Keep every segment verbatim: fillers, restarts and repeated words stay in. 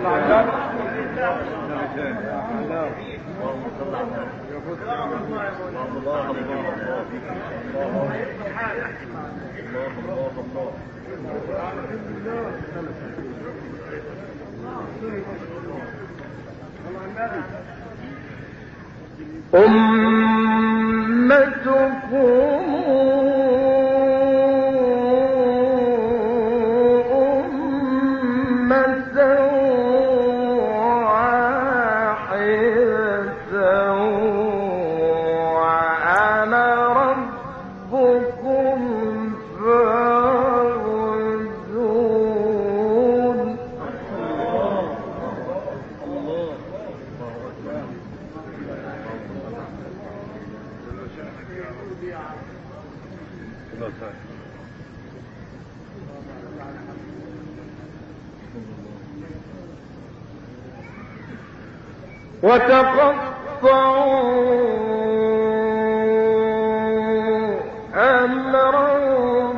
وتقطعوا أمرهم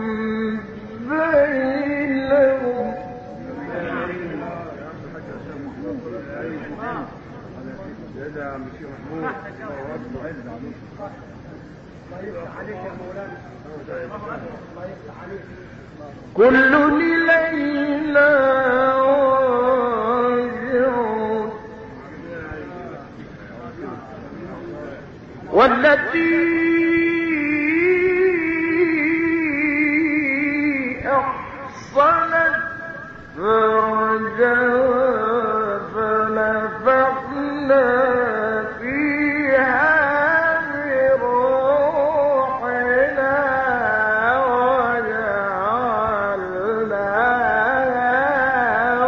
بينهم كل إلينا راجعون والتي أحصنت فرجها فنفخنا فيها من روحنا وجعلناها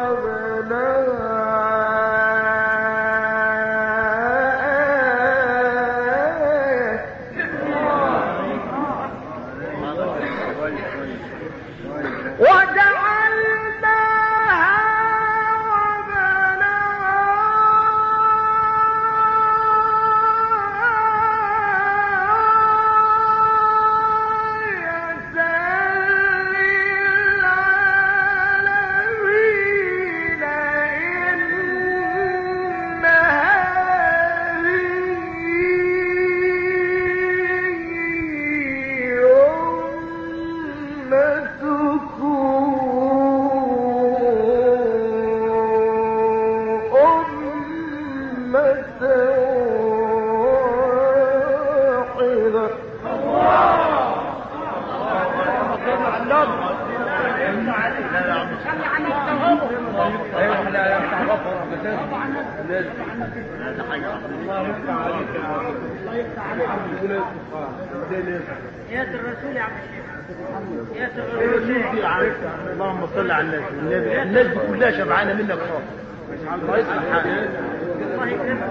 يا الرسول يا عم الشيخ يا الرسول اللهم صل على النبي. الناس دي كلها شبعانه منك خالص. الله يصلح حالك. الله يكرمك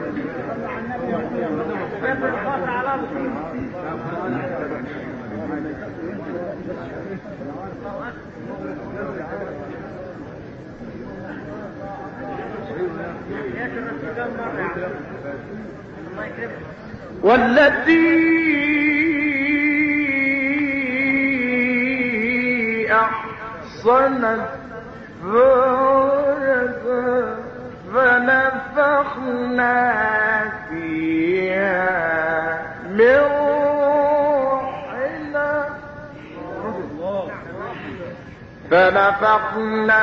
يا الرسول على رسول والتي أحصنت فرجها فنفخنا فيها من روحنا فنفخنا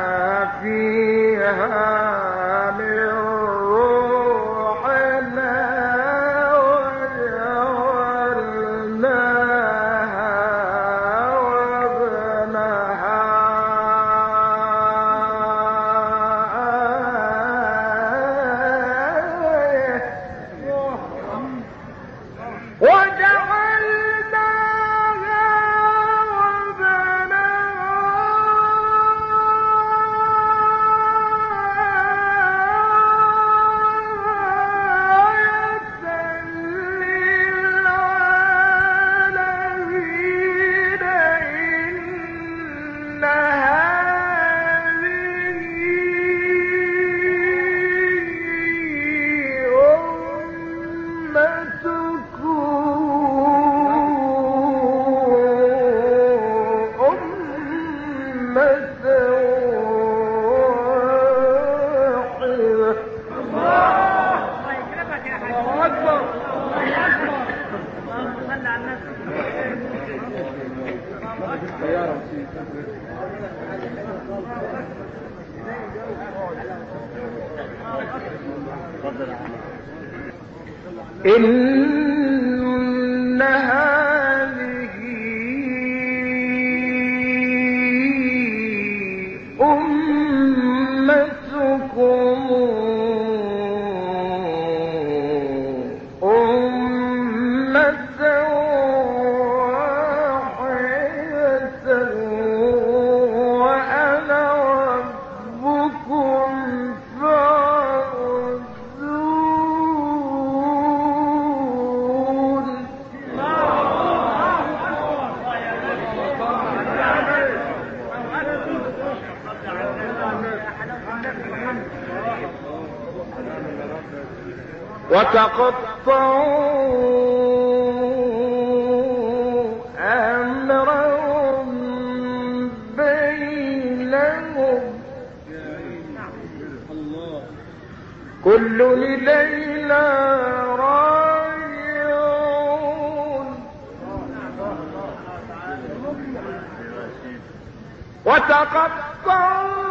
فيها من روحنا وجعلناها وابنها أمة إن هذه أمتكم أمة واحدة وأنا ربكم فاعبدون. وتقطعوا أمرهم بينهم كل إلينا راجعون. وتقطعوا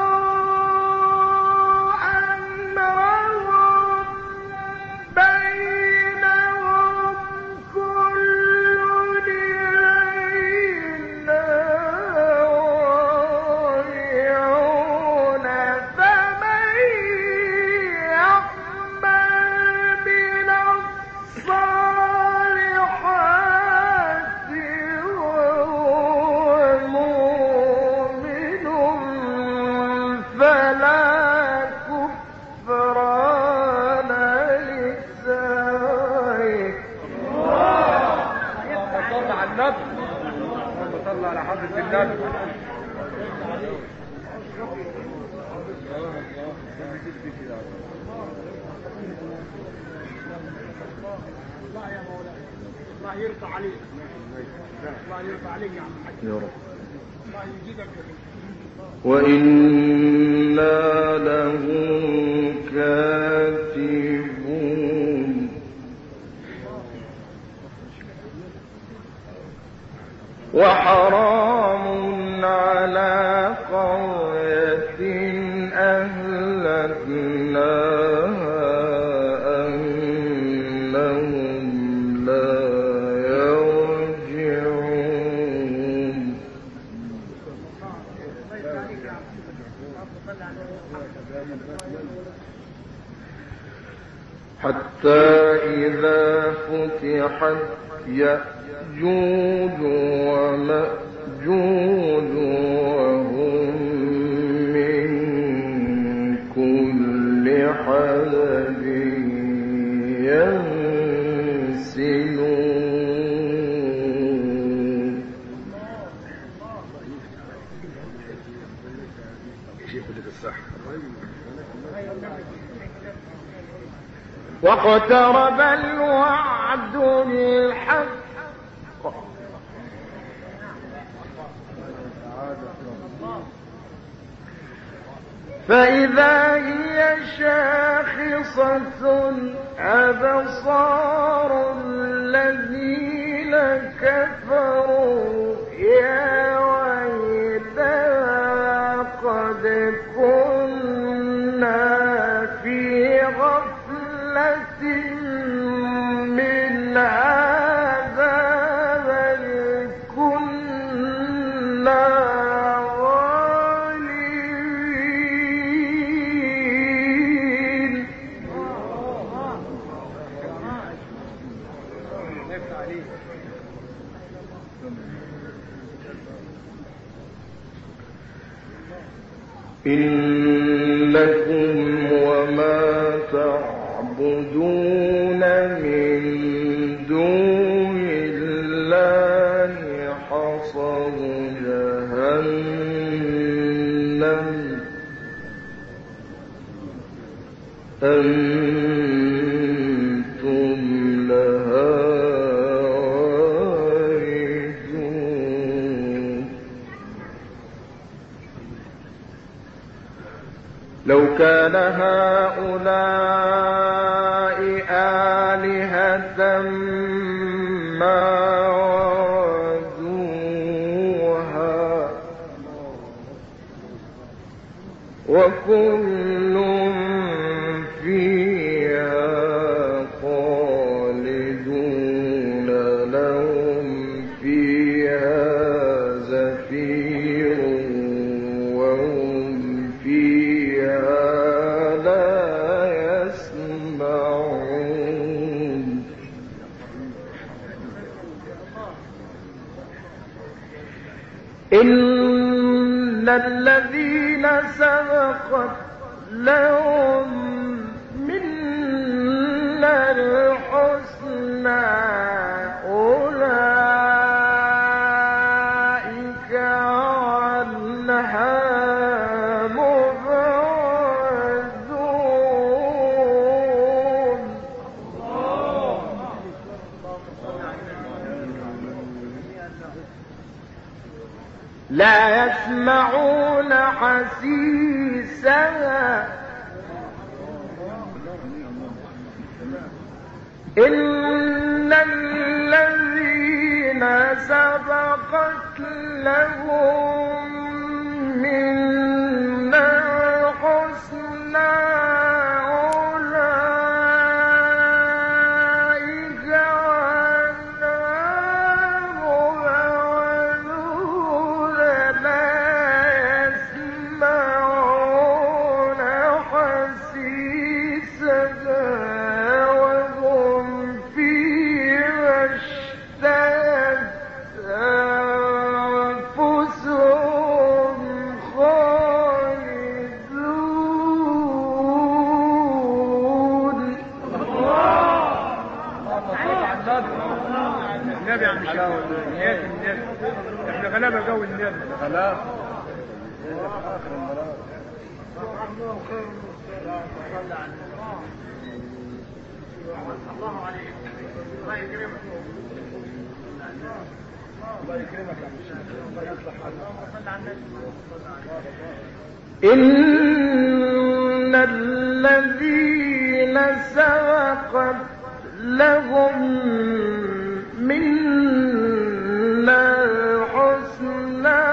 أمرهم بينهم كل إلينا راجعون. فمن يعمل من الصالحات وهو مؤمن فلا كفران لسعيه. صل على النبي، اللهم صل على حضرة النبي. الله يرضى عليك، الله يرضى عليك يا عم الحاج. يا رب. الله يجزيك. وإنا له كاتبون. وحرام على قرية أهلكناها أنهم لا يرجعون. حتى إذا فتحت يأجوج ومأجوج وهم من كل حدب ينسلون. واقترب الوعد الحق فإذا هي شاخصة أبصار الذين كفروا يا ويلنا قد كنا في غفلة من هذا بل كنا إنكم وما تعبدون من دون الله حصب جهنم أنتم لها واردون. لو كان هؤلاء آلهة ما وردوها وكل فيها خالدون لهم فيها زفير وهم فيها لا يسمعون إن الذين سبقت لهم منا الحسنى أولئك عنها مبعدون لا يسمعون حسيسها إن الذين سبقت لهم منا الحسنى أولئك عنها مبعدون لا يسمعون حسيسها وهم فيها اشتهت أنفسهم خالدون. النبي عم شاور نيات الناس احنا غلابه جو الناس غلابه الله عليك الله يكرمك الله يكرمك يا عم الشيخ الله يصلح حالك صل على النبي. إن الذين سبقت لهم منا الحسنى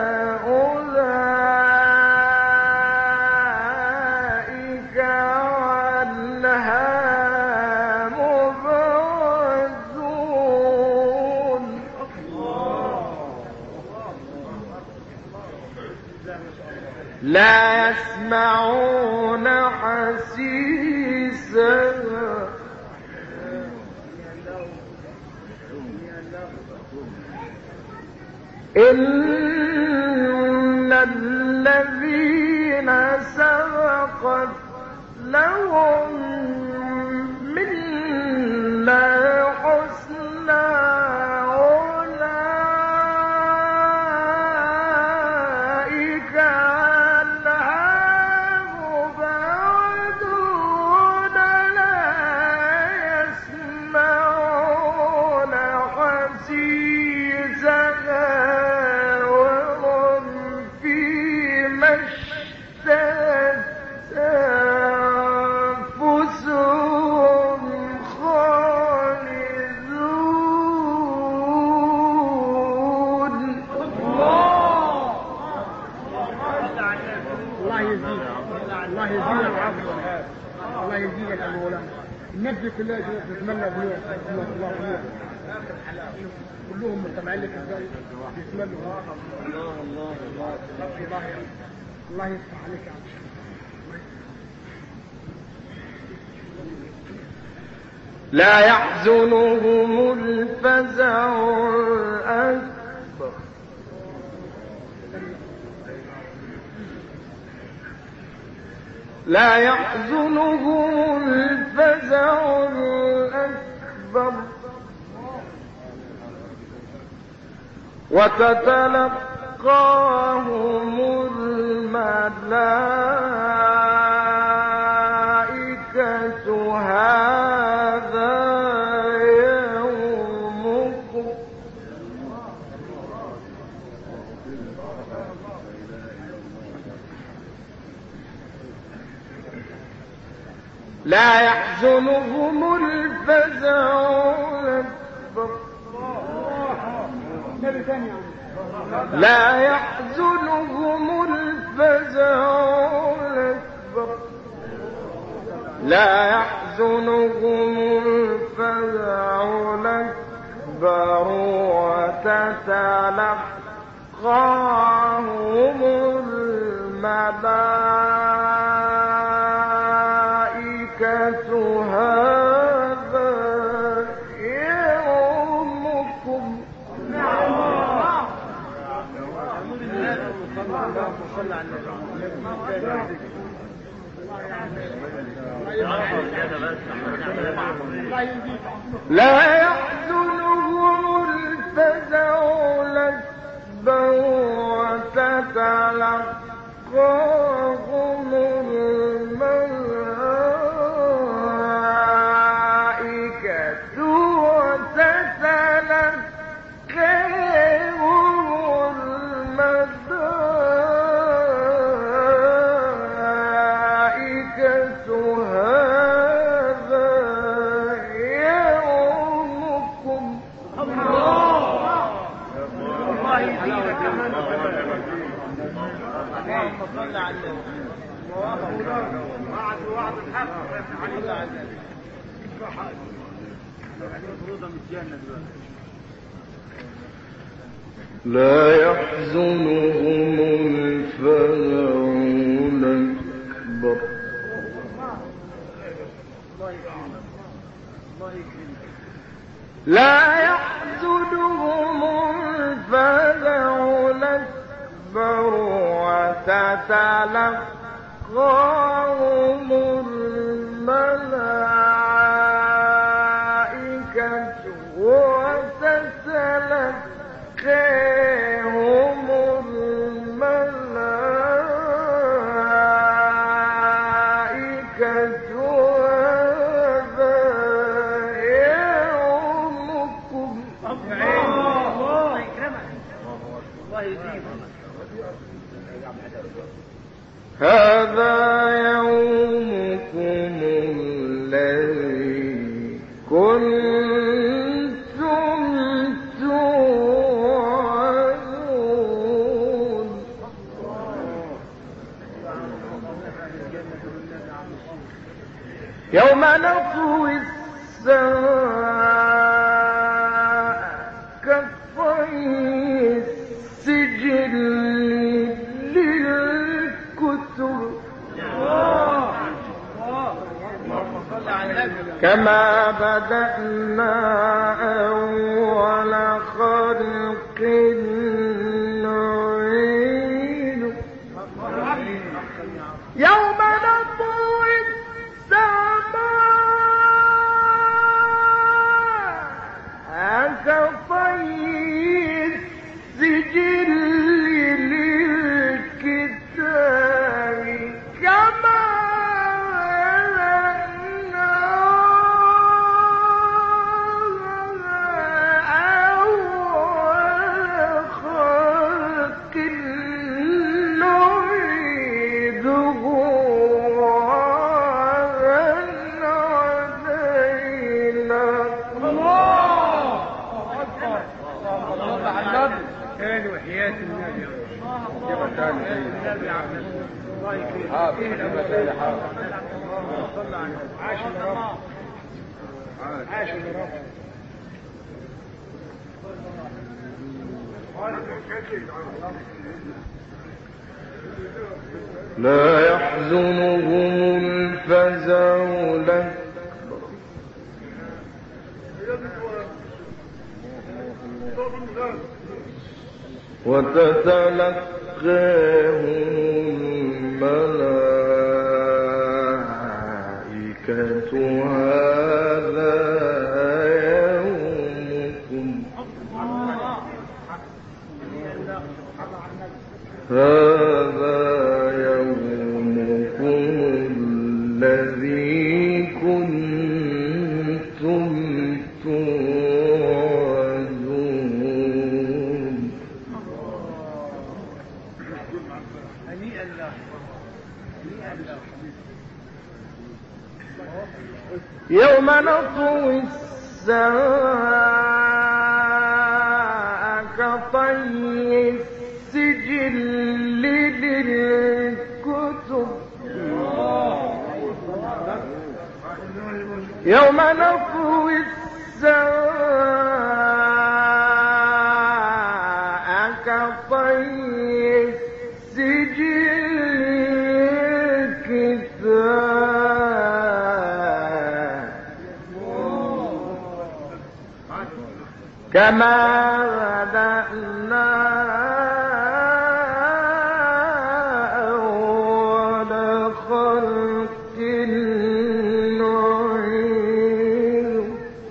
أولئك عنها مبعدون لا يسمعون حسيسها إن الذين سبقت لهم منا الحسنى أولئك عنها مبعدون لا يسمعون حسيسها وهم فيما اشتهت أنفسهم خالدون. الله يزيدك الله يزيدك العفو الله يزيدك يا مولانا الناس دي كلها تتمنى بيوم الله الله كلهم مستمعين لك ازاي يتمنوا الله الله الله الله الله يفتح عليك يا عم الشيخ. لا يحزنهم الفزع الأكبر لا يحزنهم الفزع الأكبر وتتلقاهم الملائكة هذا يومكم لا يحزنهم الفزع الأكبر لا يحزنهم الفزع لا يحزنهم الفزع الأكبر وتتلقاهم الملائكة هذا يومكم. لا يحزنهم الفزع الأكبر وتتلقاهم الملائكة وتتلقاهم الملائكة هذا يومكم. اللهم صل على النبي. وعد وعد الحق لا يحزنهم الفزع الأكبر لا يحزنهم الفزع الأكبر وتتلقاهم الملائكة وتتلقاهم الملائكة هذا يومكم. الله يكرمك. الله يزيدك. هذا يومكم الذي كنتم توعدون. يوم نطوي السماء كطي السجل للكتب كما بدأنا أول خلق نعيد. يوم نطوي السماء كطي السجل للكتاب كما لا يحزنهم الفزع الأكبر وتتلقاهم الملائكة هذا يومكم. هذا يومكم الذي كنتم توعدون. يوم نطوي السماء كطي السجل للكتب يوم نطوي السماء كطي السجل للكتاب كما بدأنا أول خلق نعيد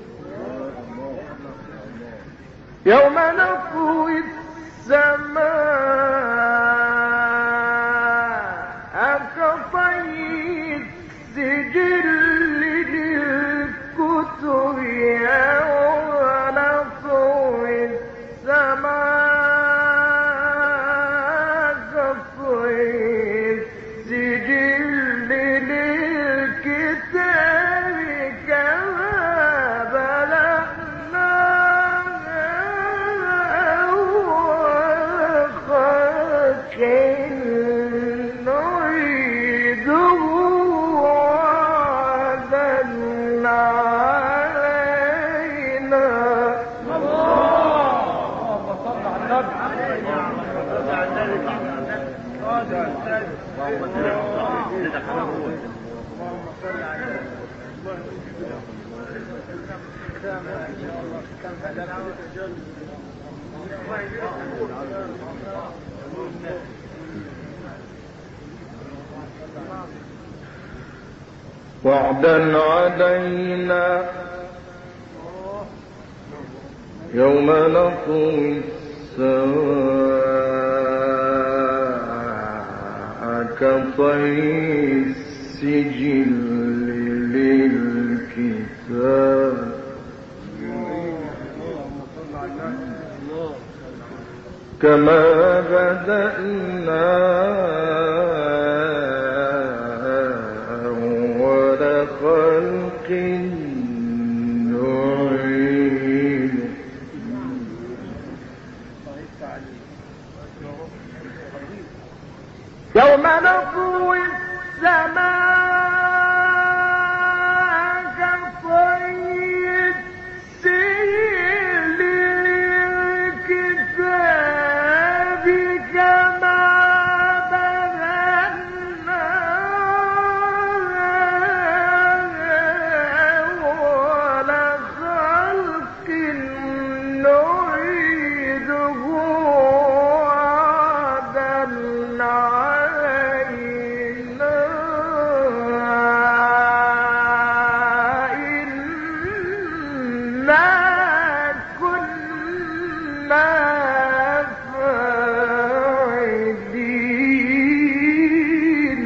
يوم نطوي السماء كطي السجل للكتب يوم نطوي السماء كطي السجل للكتاب كما بدأنا أول خلق نعيده وعدا علينا. وعدا علينا يوم نطوي السماء كطي السجل للكتاب كما بدأنا أول خلق نعيد يوم نطوي السماء كطي السجل للكتاب كما بدأنا أول خلق نعيده وعدا علينا إنا كنا فاعلين.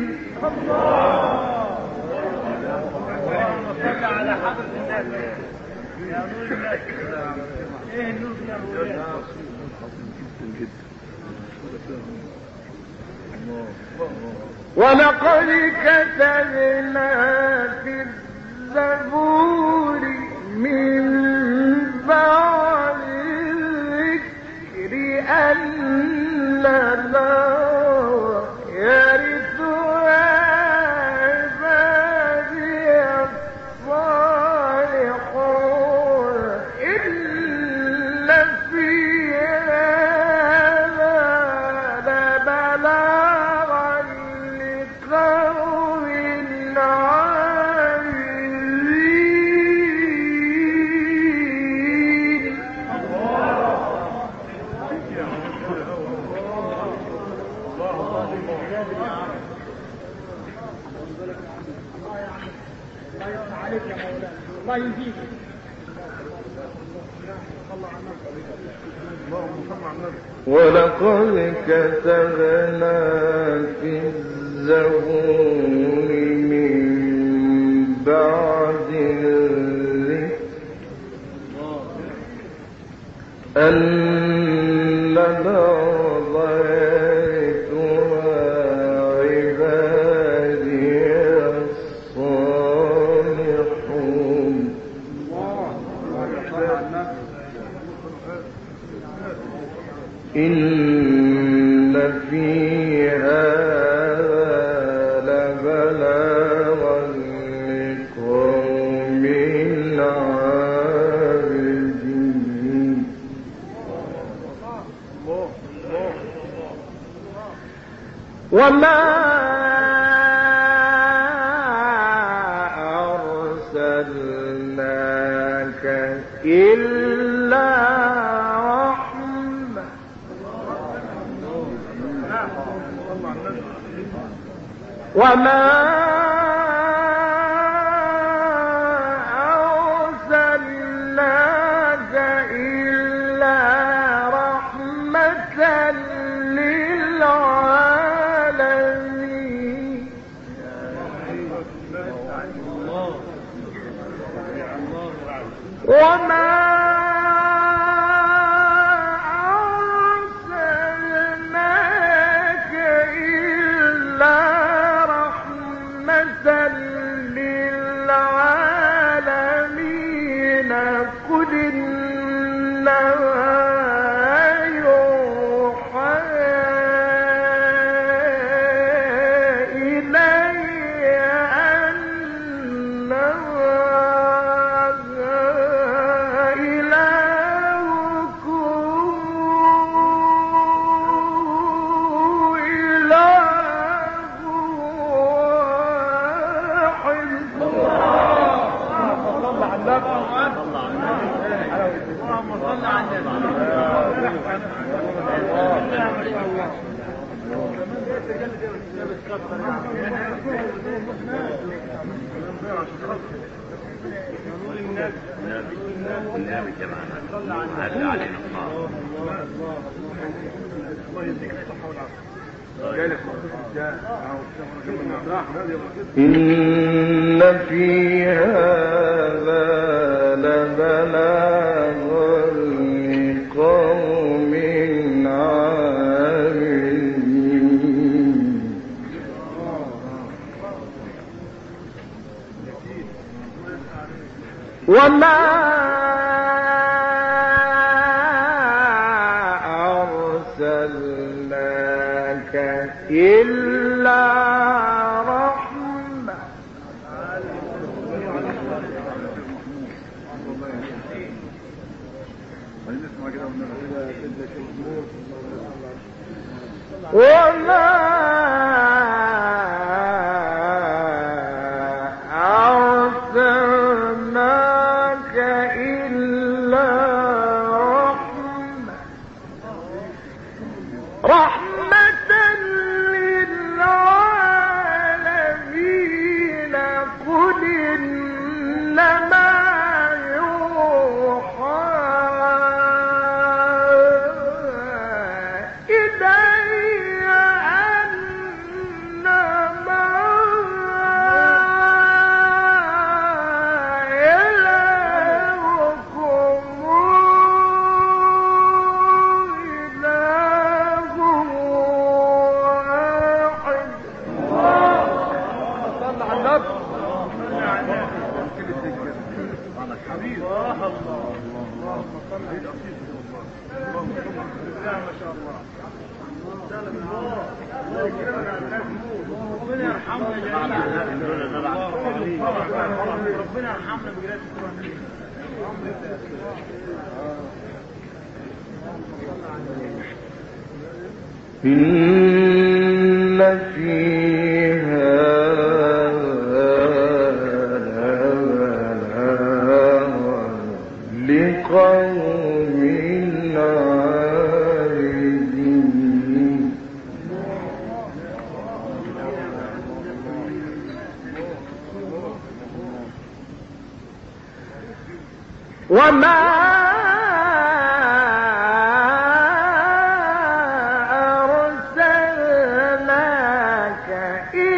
على حضرة الناس يا نور الناس. ايه النور يا نور؟ ولقد كتبنا في الزبور من بعد الذكر أن الله يرثها عبادي الصالحون إن في هذا لبلاغا لقوم عاملين. عليك يا مولانا الله يهديك. ولقد كتبنا في الزبور من بعد الذكر أن الأرض يرثها عبادي الصالحون إن في هذا لبلاغا لقوم وما أرسلناك إلا رحمة وما أرسلناك إلا رحمة للعالمين وما أرسلناك إلا رحمة للعالمين قل إنما يوحى إلي أنما إن في هذا لبلاغا لقوم عابدين وما أرسلناك إلا رحمة وما أرسلناك إلا رحمة رحمة للعالمين قل إنما يوحى إلي أنما إلهكم إله واحد. صلى على النبي. ربنا يرحمنا جميعا. ربنا يرحمنا بجلالة القرآن. إن في هذا لبلاغا لقوم عابدين وما أرسلناك